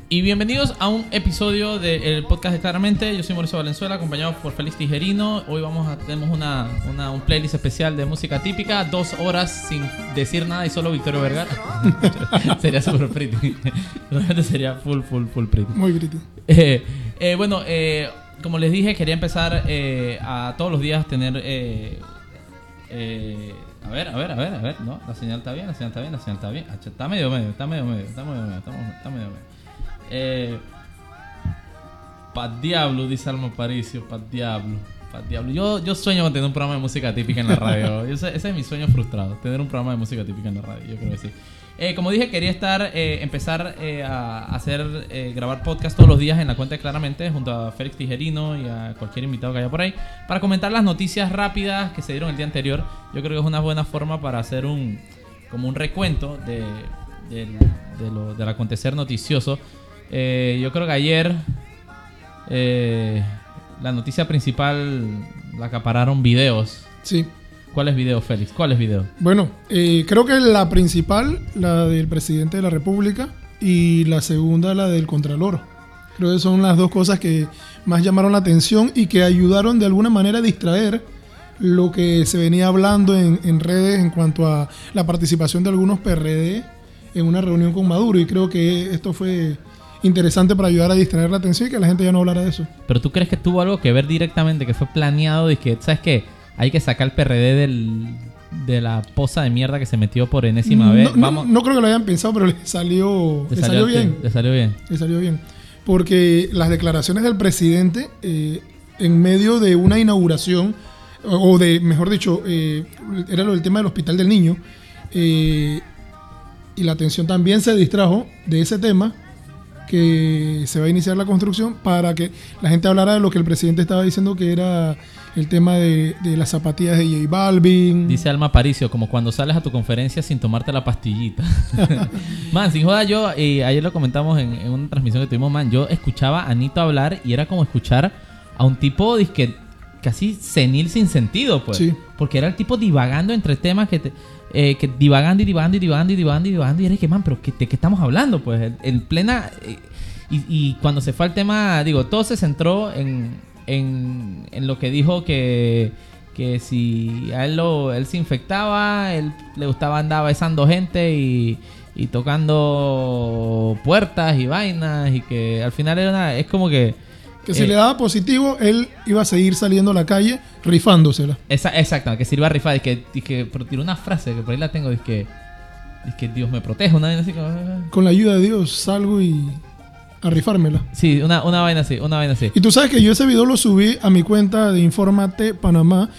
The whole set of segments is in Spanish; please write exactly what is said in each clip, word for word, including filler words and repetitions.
Y bienvenidos a un episodio del podcast de Claramente. Yo soy Mauricio Valenzuela, acompañado por Félix Tijerino. Hoy vamos a tenemos una, una un playlist especial de música típica, dos horas sin decir nada y solo Victorio Vergara. Sería super pretty. Realmente sería full, full, full pretty. Muy pretty. Eh, eh, bueno, eh, como les dije, quería empezar eh, a todos los días tener... Eh, eh, a ver, a ver, a ver, a ver. No, la señal está bien, la señal está bien, la señal está bien. Está medio medio, está medio medio, está medio medio, está medio medio. Está medio medio. Eh, pa' diablo, dice Alma Paricio, pa' diablo, pa' diablo. Yo, yo sueño con tener un programa de música típica en la radio. Ese, ese es mi sueño frustrado, tener un programa de música típica en la radio. Yo creo que sí. Eh, como dije, quería estar, eh, empezar eh, a hacer, eh, grabar podcast todos los días en la cuenta de Claramente, junto a Félix Tijerino y a cualquier invitado que haya por ahí, para comentar las noticias rápidas que se dieron el día anterior. Yo creo que es una buena forma para hacer un, como un recuento de, de, de lo, del acontecer noticioso. Eh, yo creo que ayer eh, la noticia principal la acapararon videos. Sí. ¿Cuáles videos, Félix? ¿Cuáles videos? Bueno, eh, creo que la principal, la del presidente de la República, y la segunda, la del Contralor. Creo que son las dos cosas que más llamaron la atención y que ayudaron de alguna manera a distraer lo que se venía hablando en, en redes en cuanto a la participación de algunos P R D en una reunión con Maduro. Y creo que esto fue interesante para ayudar a distraer la atención y que la gente ya no hablara de eso. ¿Pero tú crees que tuvo algo que ver directamente, que fue planeado, de que, ¿sabes qué? Hay que sacar el P R D del, de la poza de mierda que se metió por enésima no, vez? No, Vamos. no creo que lo hayan pensado, pero le salió, Le le salió, salió bien. Le salió bien. Le salió bien. Porque las declaraciones del presidente eh, en medio de una inauguración, o, o de, mejor dicho, eh, era lo del tema del Hospital del Niño, eh, y la atención también se distrajo de ese tema, que se va a iniciar la construcción, para que la gente hablara de lo que el presidente estaba diciendo, que era el tema de, de las zapatillas de J Balvin. Dice Alma Paricio, como cuando sales a tu conferencia sin tomarte la pastillita. Man, sin joda, yo eh, ayer lo comentamos en, en una transmisión que tuvimos, man, yo escuchaba a Anito hablar y era como escuchar a un tipo disque casi senil sin sentido, pues. Sí. Porque era el tipo divagando entre temas que... Te, Eh, que divagando y divagando y divagando y divagando y divagando y eres que, man, pero ¿qué, ¿de qué estamos hablando? Pues en, en plena... Eh, y, y cuando se fue al tema, digo, todo se centró en, en, en lo que dijo que, que si a él, lo, él se infectaba, él le gustaba andar besando gente y, y tocando puertas y vainas, y que al final era una, es como que... Que si eh, le daba positivo, él iba a seguir saliendo a la calle rifándosela. Esa, exacto, que se iba a rifar. Es que, es que pero tiró una frase que por ahí la tengo. Es que, es que Dios me proteja. Una vaina así como... Con la ayuda de Dios salgo y a rifármela. Sí, una, una vaina así, una vaina así. Y tú sabes que yo ese video lo subí a mi cuenta de Infórmate Panamá.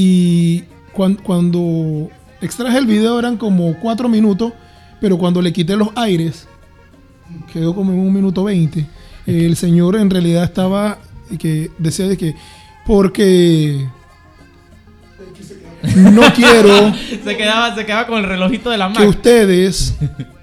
Y cuando, cuando extraje el video eran como cuatro minutos. Pero cuando le quité los aires, quedó como en un minuto veinte. El señor en realidad estaba, que decía de que porque no quiero se quedaba se quedaba con el relojito de la mano, que ustedes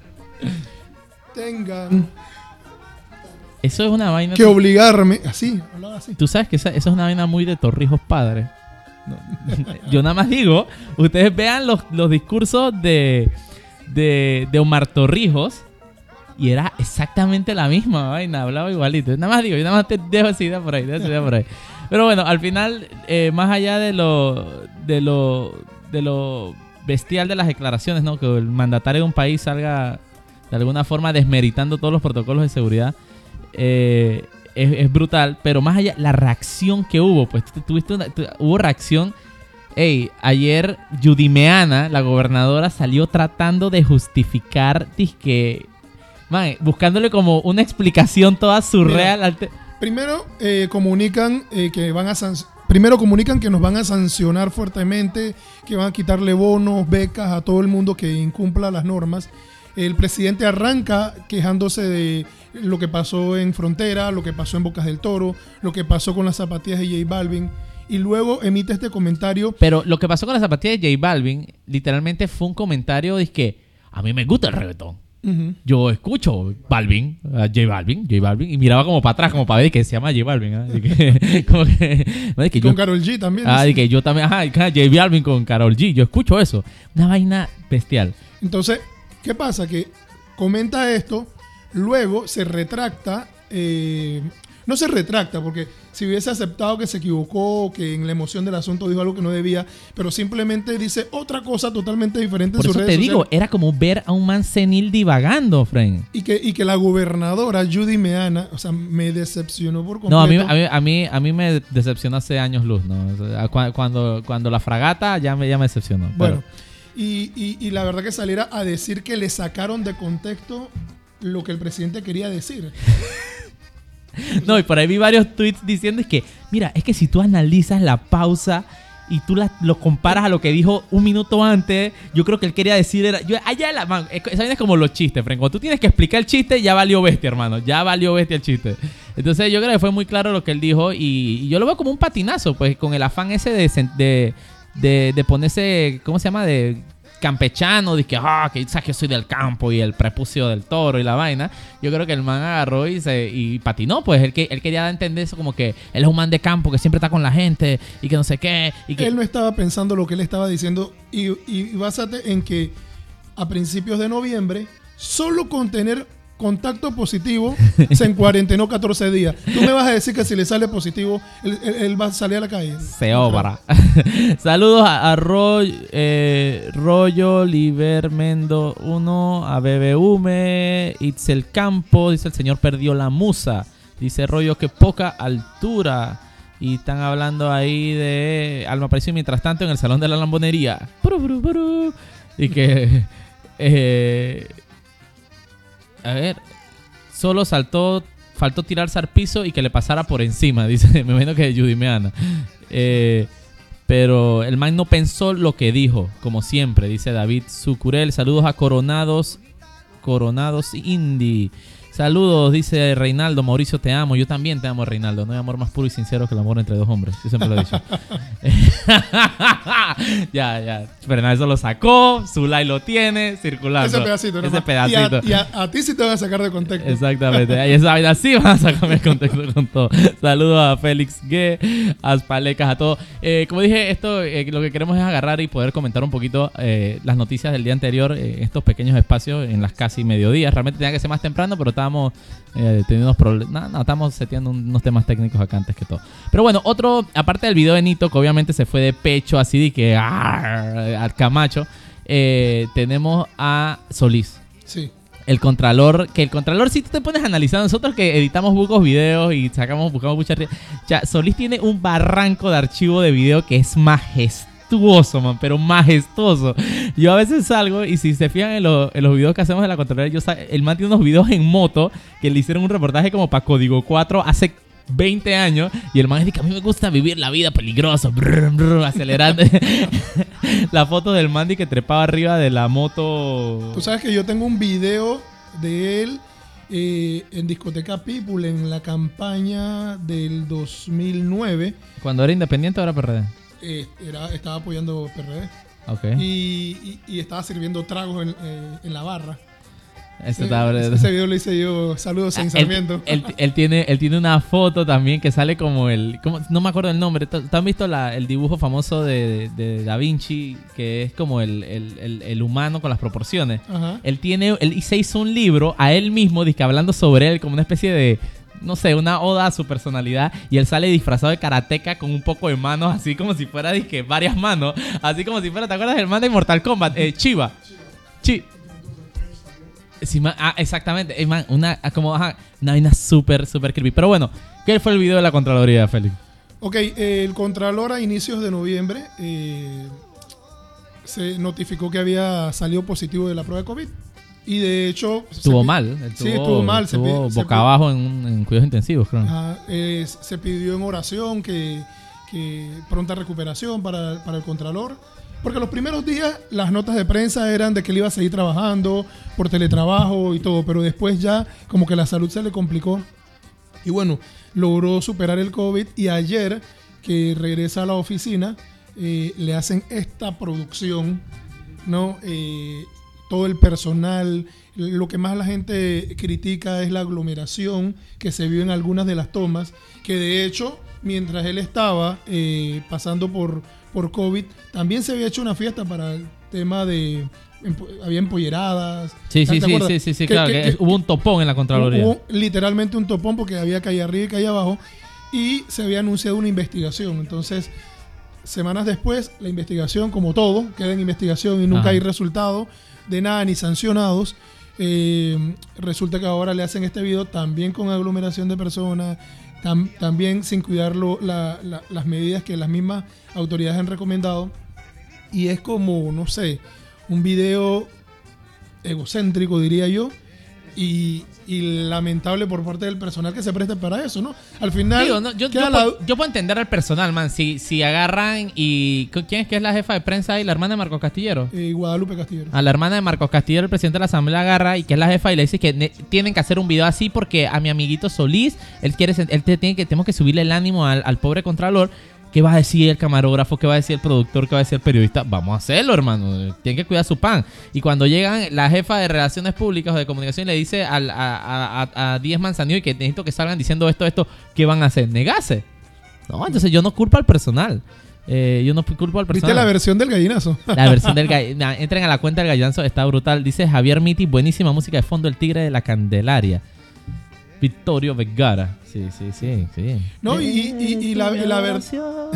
tengan eso es una vaina que obligarme así, hablaba así. Tú sabes que esa, esa es una vaina muy de Torrijos padres. No. Yo nada más digo, ustedes vean los, los discursos de, de, de Omar Torrijos. Y era exactamente la misma vaina, hablaba igualito. Nada más digo, yo nada más te dejo esa idea por ahí, dejo esa idea por ahí. Pero bueno, al final, eh, más allá de lo, de lo de lo bestial de las declaraciones, ¿no? Que el mandatario de un país salga de alguna forma desmeritando todos los protocolos de seguridad, eh, es, es brutal. Pero más allá, la reacción que hubo, pues tuviste una, tu, hubo reacción. Ey, ayer Yudimeana, la gobernadora, salió tratando de justificar, disque... Man, buscándole como una explicación toda surreal. Mira, te... Primero eh, comunican eh, que van a san... primero comunican que nos van a sancionar fuertemente, que van a quitarle bonos, becas a todo el mundo que incumpla las normas. El presidente arranca quejándose de lo que pasó en Frontera, lo que pasó en Bocas del Toro, lo que pasó con las zapatillas de J Balvin, y luego emite este comentario. Pero lo que pasó con las zapatillas de J Balvin literalmente fue un comentario de que a mí me gusta el reggaetón. Uh-huh. Yo escucho Balvin, uh, J Balvin, J Balvin, y miraba como para atrás, como para ver que se llama J Balvin. ¿eh? Que, como que, no, que con yo, Karol G también. Ah, y que yo también, ajá, J Balvin con Karol G. Yo escucho eso. Una vaina bestial. Entonces, ¿qué pasa? Que comenta esto, Luego se retracta, eh, no se retracta, porque si hubiese aceptado que se equivocó, que en la emoción del asunto dijo algo que no debía, pero simplemente dice otra cosa totalmente diferente Por en sus eso redes te digo, sociales. era como ver a un man senil divagando, Fren. Y que, y que la gobernadora Judy Meana, o sea, me decepcionó por completo. No, a mí, a mí, a mí, a mí me decepcionó hace años luz, ¿no? O sea, cu- cuando, cuando la fragata ya me, ya me decepcionó. Bueno, pero- y, y, y la verdad que saliera a decir que le sacaron de contexto lo que el presidente quería decir. No, y por ahí vi varios tweets diciendo es que, mira, es que si tú analizas la pausa y tú la- lo comparas a lo que dijo un minuto antes, yo creo que él quería decir era... Yo, allá la man, es, esa vaina es como los chistes, Fren. Cuando tú tienes que explicar el chiste, ya valió bestia, hermano. Ya valió bestia el chiste. Entonces yo creo que fue muy claro lo que él dijo y, y yo lo veo como un patinazo, pues, con el afán ese de, sen- de, de, de ponerse, ¿cómo se llama? De campechano, de que, ah, que sabes que yo soy del campo y el prepucio del toro y la vaina. Yo creo que el man agarró y se y patinó, pues él, que, él quería dar a entender eso como que él es un man de campo que siempre está con la gente y que no sé qué. Y que... Él no estaba pensando lo que él estaba diciendo y, y básate en que a principios de noviembre, solo con tener contacto positivo, se encuarentenó catorce días. Tú me vas a decir que si le sale positivo, él, él- él va a salir a la calle. Se obra. Saludos a, a Roy, eh, Rollo Libermendo uno, a Bebeume, Itzel Campo, dice el señor perdió la musa. Dice Rollo que poca altura. Y están hablando ahí de Alma Aparicio mientras tanto en el Salón de la Lambonería. Puru, puru, puru. Y que... Eh, a ver, solo saltó, faltó tirarse al piso y que le pasara por encima, dice, me imagino que Judy Meana. Eh, pero el man no pensó lo que dijo, como siempre, dice David Sucurel. Saludos a Coronados, Coronados Indie. Saludos, dice Reinaldo. Mauricio, te amo. Yo también te amo, Reinaldo. No hay amor más puro y sincero que el amor entre dos hombres. Yo siempre lo he dicho. Ya, ya. Pero eso lo sacó. Zulay lo tiene circulando. Ese pedacito, Ese nomás. pedacito. Y, a, y a- a ti sí te van a sacar de contexto. Exactamente. Y esa vaina sí van a sacarme el contexto con todo. Saludos a Félix G, a Aspalecas, a todos. Eh, como dije, esto eh, lo que queremos es agarrar y poder comentar un poquito eh, las noticias del día anterior, eh, estos pequeños espacios en las casi mediodías. Realmente tenía que ser más temprano, pero estábamos eh, teniendo unos problemas. No, no, estamos seteando un- unos temas técnicos acá antes que todo. Pero bueno, otro, aparte del video de Nito, que obviamente se fue de pecho así de que ¡arr! Al Camacho, eh, tenemos a Solís. Sí. El Contralor, que el Contralor, si tú te pones a analizar, nosotros que editamos pocos videos y sacamos, buscamos mucha... ri- Ya, Solís tiene un barranco de archivo de video que es majestuoso, man, pero majestuoso. Yo a veces salgo y si se fijan en, lo- en los videos que hacemos de la Contralor, yo sa- el man tiene unos videos en moto que le hicieron un reportaje como para Código cuatro hace veinte años y el man dice que a mí me gusta vivir la vida peligrosa, brr, brr, acelerando. La foto del man que trepaba arriba de la moto. Tú sabes que yo tengo un video de él eh, en Discoteca People en la campaña del dos mil nueve. Cuando era independiente, ahora P R D. Eh, era, estaba apoyando P R D Ok. y, y- y estaba sirviendo tragos en, eh, en la barra. Este Eh, está- ese, ese video lo hice yo. Saludos en Ah, él, Sarmiento. él- él tiene, él tiene una foto también que sale como el... ¿cómo? No me acuerdo el nombre. ¿Tú tú has visto la- el dibujo famoso de, de Da Vinci? Que es como el, el- el- el humano con las proporciones. Ajá. Él tiene, él se hizo un libro a él mismo, dizque hablando sobre él, como una especie de, no sé, una oda a su personalidad. Y él sale disfrazado de karateca con un poco de manos, así como si fuera, dizque, varias manos. Así como si fuera, ¿te acuerdas del man de Mortal Kombat? Eh, Chiva. Chi. Sí, man, ah, exactamente. Eh, man, una, ah, como, ajá, una vaina súper, súper creepy. Pero bueno, ¿qué fue el video de la Contraloría, Félix? Ok, eh, el Contralor a inicios de noviembre eh, se notificó que había salido positivo de la prueba de COVID. Y de hecho... se Estuvo pi- mal. Él Sí, estuvo mal, se Estuvo pi- se boca pi- abajo en, un- en cuidados intensivos, creo. Ajá, eh, se pidió en oración que, que pronta recuperación para, para el Contralor. Porque los primeros días las notas de prensa eran de que él iba a seguir trabajando por teletrabajo y todo, pero después ya como que la salud se le complicó. Y bueno, logró superar el COVID y ayer que regresa a la oficina eh, le hacen esta producción, ¿no? Eh, todo el personal, lo que más la gente critica es la aglomeración que se vio en algunas de las tomas, que de hecho, mientras él estaba eh, pasando por, por COVID, también se había hecho una fiesta para el tema de, empo- había empolleradas. Sí, sí, ¿te sí, acuerdas? sí, sí, sí, Que- claro, que- que que- hubo un topón en la Contraloría. Hubo literalmente un topón porque había calle arriba y calle abajo y se había anunciado una investigación. Entonces, semanas después, la investigación, como todo, queda en investigación y nunca Ajá. hay resultado de nada ni sancionados. Eh, resulta que ahora le hacen este video también con aglomeración de personas, tam- también sin cuidar lo- la- la- las medidas que las mismas autoridades han recomendado. Y es como, no sé, un video egocéntrico, diría yo, y, y lamentable por parte del personal que se preste para eso, ¿no? Al final, Digo, no, yo, queda yo la- puedo, yo puedo entender al personal, man. Si, si agarran y... ¿Quién es que es la jefa de prensa ahí? La hermana de Marcos Castillero. eh, Guadalupe Castillero. A la hermana de Marcos Castillero, el presidente de la Asamblea, agarra y que es la jefa y le dice que ne- tienen que hacer un video así porque a mi amiguito Solís, él quiere, sen- él te- tiene que, tenemos que subirle el ánimo al, al pobre contralor. ¿Qué va a decir el camarógrafo? ¿Qué va a decir el productor? ¿Qué va a decir el periodista? Vamos a hacerlo, hermano. Tienen que cuidar su pan. Y cuando llegan, la jefa de Relaciones Públicas o de Comunicación le dice al, a, a, a, a Díez Manzanillo que necesito que salgan diciendo esto, esto, ¿qué van a hacer? Negarse. No, entonces yo no culpo al personal. Eh, yo no culpo al personal. ¿Viste la versión del gallinazo? La versión del gallinazo. Entren a la cuenta del gallinazo, está brutal. Dice Javier Miti, buenísima música de fondo, El Tigre de la Candelaria. Vittorio Vergara. Sí, sí, sí, sí. No, y, y, y la, y la versión...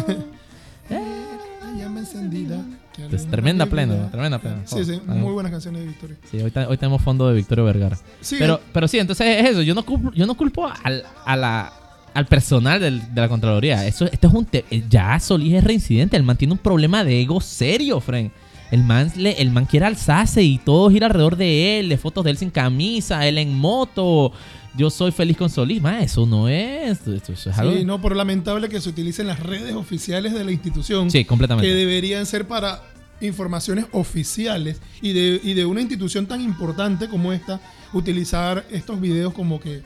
Eh. llama encendida. Es tremenda plena, tremenda plena. Sí, sí, Oh, muy buenas canciones de Victoria. Sí, hoy, ta- hoy tenemos fondo de Victorio Vergara. Sí, Pero, pero sí, entonces es eso. Yo no culpo, yo no culpo al, a la, al personal del- de la Contraloría. Eso, esto es un te- ya Solís es reincidente. El man tiene un problema de ego serio, friend. El man, le, el man quiere alzarse y todo gira alrededor de él. De fotos de él sin camisa, él en moto. Yo soy feliz con Solís. Man, eso no es. Eso, eso es algo. sí, no, pero lamentable que se utilicen las redes oficiales de la institución. Sí, completamente. Que deberían ser para informaciones oficiales y de, y de una institución tan importante como esta, utilizar estos videos como que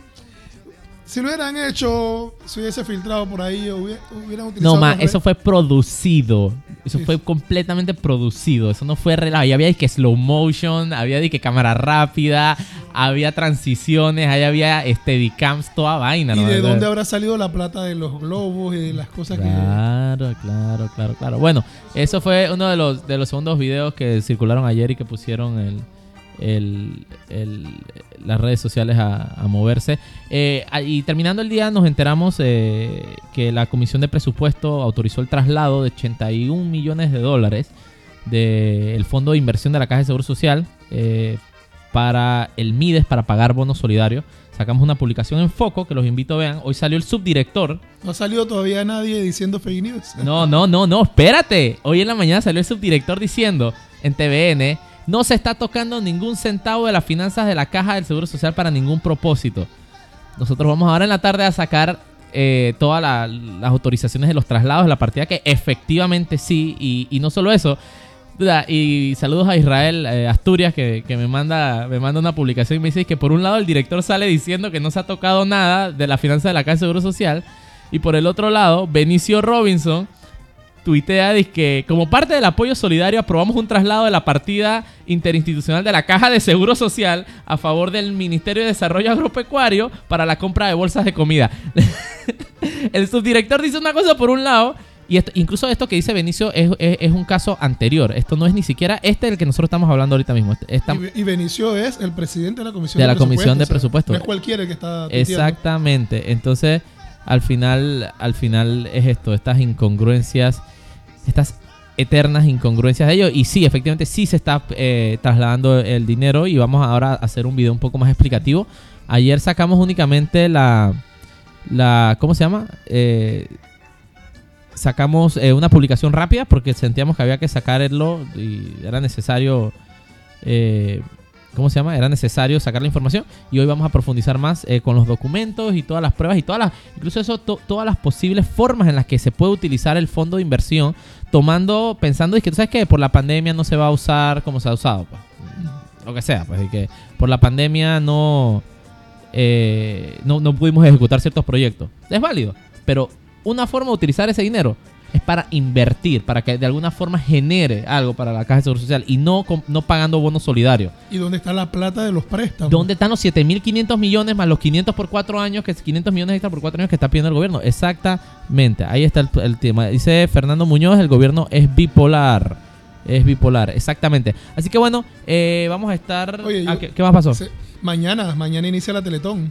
si lo hubieran hecho, se hubiese filtrado por ahí, o hubiera- hubieran utilizado No, ma, las redes. eso fue producido. Eso Sí. fue completamente producido. Eso no fue relajo. Ahí había de que slow motion, había de que cámara rápida, había transiciones, ahí había steadicams, toda vaina. ¿Y ¿no? de dónde habrá salido la plata de los globos y de las cosas Claro, claro, claro, claro. Bueno, eso fue uno de los, de los segundos videos que circularon ayer y que pusieron el, el, el- las redes sociales a, a moverse. Eh, y terminando el día nos enteramos eh, que la Comisión de Presupuesto autorizó el traslado de ochenta y un millones de dólares del Fondo de Inversión de la Caja de Seguro Social eh, para el MIDES para pagar bonos solidarios. Sacamos una publicación en Foco que los invito a vean. Hoy salió el subdirector. que... No ha salido todavía nadie diciendo fake news. No, no, no, no, espérate. Hoy en la mañana salió el subdirector diciendo en T V N, no se está tocando ningún centavo de las finanzas de la Caja del Seguro Social para ningún propósito. Nosotros vamos ahora en la tarde a sacar eh, todas la- las autorizaciones de los traslados de la partida, que efectivamente sí, y, y no solo eso. Duda, y saludos a Israel eh, Asturias, que, que me manda me manda una publicación y me dice que por un lado el director sale diciendo que no se ha tocado nada de la finanza de la Caja de Seguro Social, y por el otro lado Benicio Robinson tuitea dice que como parte del apoyo solidario aprobamos un traslado de la partida interinstitucional de la Caja de Seguro Social a favor del Ministerio de Desarrollo Agropecuario para la compra de bolsas de comida. El subdirector dice una cosa por un lado, y esto, incluso esto que dice Benicio es, es- es un caso anterior. Esto no es ni siquiera este del que nosotros estamos hablando ahorita mismo. Este- esta- Y, y Benicio es el presidente de la Comisión De de, la Comisión de Presupuesto. Presupuesto. No es cualquiera el que está tuiteando. Exactamente. Entonces, al final, al final es esto, estas incongruencias, estas eternas incongruencias de ellos. Y sí, efectivamente, sí se está eh, trasladando el dinero y vamos ahora a hacer un video un poco más explicativo. Ayer sacamos únicamente la, la ¿cómo se llama? Eh, sacamos eh, una publicación rápida porque sentíamos que había que sacarlo y era necesario... Eh, ¿Cómo se llama? Era necesario sacar la información y hoy vamos a profundizar más eh, con los documentos y todas las pruebas y todas las, incluso eso, to- todas las posibles formas en las que se puede utilizar el fondo de inversión, tomando, pensando, es que tú sabes que por la pandemia no se va a usar como se ha usado, pues, lo que sea, pues, y que por la pandemia no, eh, no, no pudimos ejecutar ciertos proyectos. Es válido, pero una forma de utilizar ese dinero es para invertir, para que de alguna forma genere algo para la Caja de Seguro Social y no, com- no pagando bonos solidarios. ¿Y dónde está la plata de los préstamos? ¿Dónde están los siete mil quinientos millones más los quinientos por cuatro años, que es quinientos millones extra por cuatro años que está pidiendo el gobierno? Exactamente, ahí está el, el tema. Dice Fernando Muñoz, el gobierno es bipolar. Es bipolar, exactamente. Así que bueno, eh, vamos a estar... Oye, ah, yo- ¿qué, qué más pasó? Se- mañana, mañana inicia la Teletón.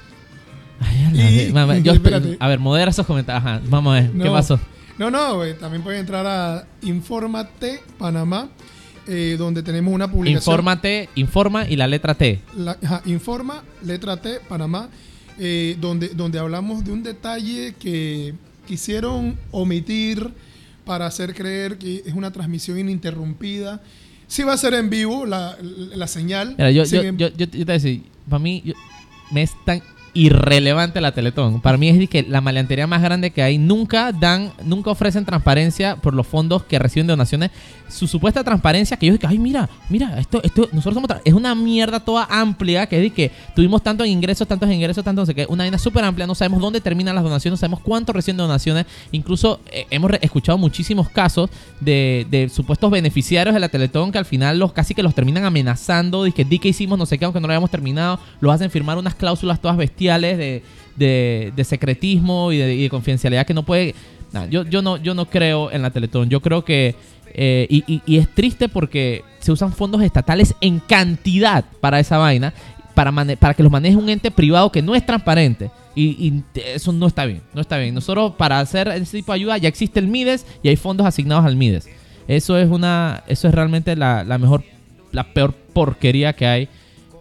Ay, a, la Y- de- mamá, yo- espérate. a ver, modera esos comentarios. Ajá, vamos a ver, ¿qué No. pasó? No, no, güey, también pueden entrar a Infórmate Panamá, eh, donde tenemos una publicación. Infórmate, informa y la letra T. La- ajá, Informa, letra T, Panamá, eh, donde, donde hablamos de un detalle que quisieron omitir para hacer creer que es una transmisión ininterrumpida. Sí va a ser en vivo la, la señal. Mira, yo, Sin yo, em- yo, yo, yo te voy a decir, para mí yo- me es tan irrelevante la Teletón. Para mí es de que la maleantería más grande que hay. Nunca dan, nunca ofrecen transparencia por los fondos que reciben de donaciones. Su supuesta transparencia que yo digo, ay, mira, mira, esto, esto, nosotros somos, tra- es una mierda toda amplia, que es de que tuvimos tantos ingresos, tantos ingresos, tantos, no sé qué, una vaina súper amplia, no sabemos dónde terminan las donaciones, no sabemos cuánto reciben de donaciones. Incluso eh, hemos re- escuchado muchísimos casos de, de supuestos beneficiarios de la Teletón que al final los casi que los terminan amenazando, de que di que hicimos no sé qué, aunque no lo habíamos terminado, los hacen firmar unas cláusulas todas bestiales de, de, de secretismo y de, y de confidencialidad que no puede... Nah, yo, yo, no, yo no creo en la Teletón. Yo creo que... eh, y, y, y es triste porque se usan fondos estatales en cantidad para esa vaina, para, mane- para que los maneje un ente privado que no es transparente. Y, y eso no está bien, no está bien. Nosotros para hacer ese tipo de ayuda ya existe el MIDES y hay fondos asignados al MIDES. Eso es una, eso es realmente la, la mejor, la peor porquería que hay.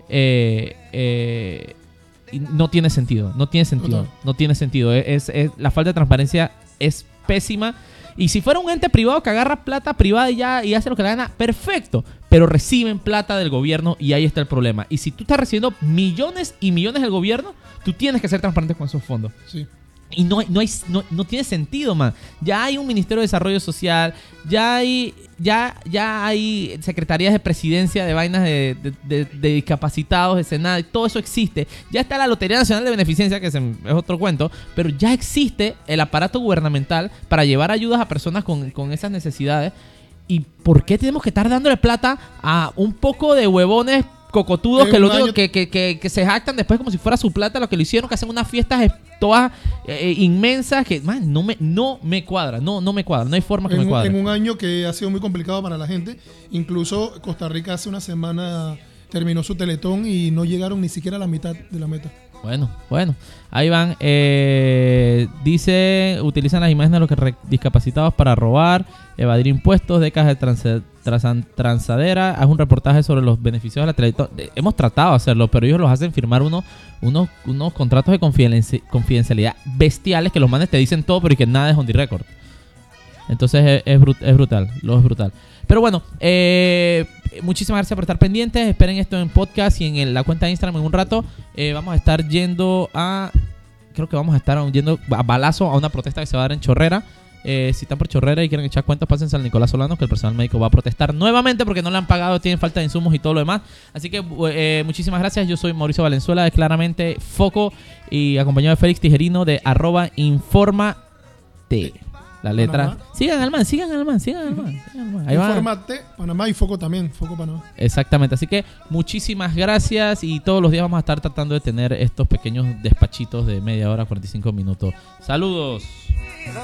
Eh, eh, y no tiene sentido, no tiene sentido, Total. no tiene sentido. Es, es- la falta de transparencia es pésima. Y si fuera un ente privado que agarra plata privada y ya y hace lo que le gana, perfecto. Pero reciben plata del gobierno y ahí está el problema. Y si tú estás recibiendo millones y millones del gobierno, tú tienes que ser transparente con esos fondos. Sí. Y no, hay- no, hay, no, no tiene sentido, man. Ya hay un Ministerio de Desarrollo Social, ya hay, ya, ya hay secretarías de presidencia de vainas de, de, de- de discapacitados, de Senado, y todo eso existe. Ya está la Lotería Nacional de Beneficencia, que es, es otro cuento, pero ya existe el aparato gubernamental para llevar ayudas a personas con, con esas necesidades. ¿Y por qué tenemos que estar dándole plata a un poco de huevones cocotudos En que, lo un único año- que, que, que, que se jactan después como si fuera su plata lo que lo hicieron, que hacen unas fiestas es- todas eh, inmensas que, man, no me, no me cuadra, no, no me cuadra, no hay forma que En, me un- cuadre. en un año que ha sido muy complicado para la gente. Incluso Costa Rica hace una semana terminó su Teletón y no llegaron ni siquiera a la mitad de la meta. Bueno, bueno, ahí van. Eh, dice, utilizan las imágenes de los que re- discapacitados para robar, evadir impuestos, décadas de transe- trasan- transadera. Haz un reportaje sobre los beneficios de la Teletón. Eh, hemos tratado de hacerlo, pero ellos los hacen firmar unos, unos, unos contratos de confidenci- confidencialidad bestiales que los manes te dicen todo, pero y que nada es on the record. Entonces es, es, brut- es brutal, lo es brutal. Pero bueno, eh, muchísimas gracias por estar pendientes. Esperen esto en podcast y en el- la cuenta de Instagram en un rato. Eh, vamos a estar yendo a... Creo que vamos a estar yendo a balazo a una protesta que se va a dar en Chorrera. Eh, si están por Chorrera y quieren echar cuentas, pásense al Nicolás Solano, que el personal médico va a protestar nuevamente porque no le han pagado, tienen falta de insumos y todo lo demás. Así que eh, muchísimas gracias. Yo soy Mauricio Valenzuela de Claramente Foco y acompañado de Félix Tijerino de arroba Informate. La letra. Panamá. Sigan al man, sigan al man, sigan al man. sigan al man. Ahí va. Infórmate Panamá y Foco también, Foco Panamá. Exactamente, así que muchísimas gracias y todos los días vamos a estar tratando de tener estos pequeños despachitos de media hora, cuarenta y cinco minutos. Saludos.